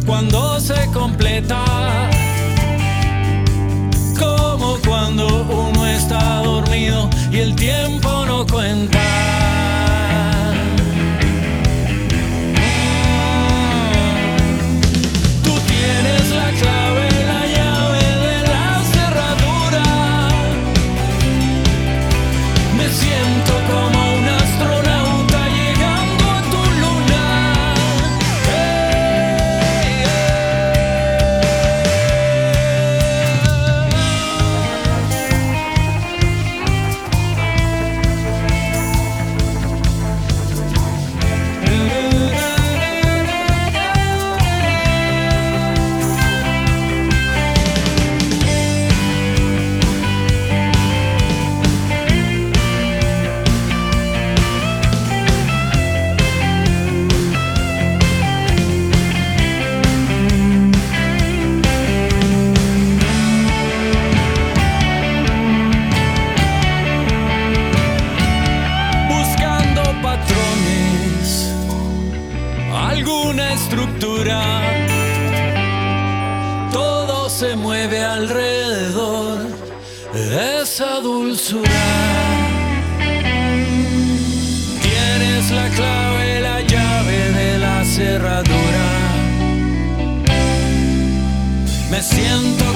cuando se completa, como cuando uno está dormido y el tiempo no cuenta. Tú tienes la clave, la llave de la cerradura. Me siento como un astronauta llegando a tu luna. Buscando patrones, alguna estructura, todo se mueve alrededor de esa dulzura. Tienes la clave, la llave de la cerradura. Me siento